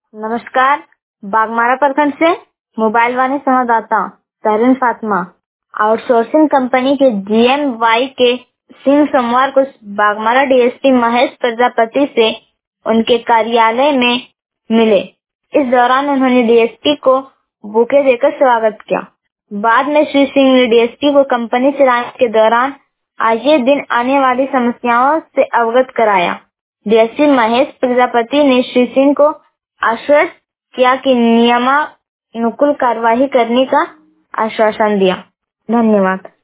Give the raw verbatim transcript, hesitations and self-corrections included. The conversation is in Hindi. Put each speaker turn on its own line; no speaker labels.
नमस्कार। बागमारा प्रखंड से मोबाइल वाणी संवाददाता तहरीन फातिमा। आउटसोर्सिंग कंपनी के जीएम वाई के सिंह सोमवार को बागमारा डीएसपी महेश प्रजापति से उनके कार्यालय में मिले। इस दौरान उन्होंने डीएसपी को बुके देकर स्वागत किया। बाद में श्री सिंह ने डीएसपी को कंपनी चलाने के दौरान आए दिन आने वाली समस्याओं से अवगत कराया। डीएसपी महेश प्रजापति ने श्री सिंह को आश्वस्त किया कि नियमानुकूल कार्यवाही करने का आश्वासन दिया। धन्यवाद।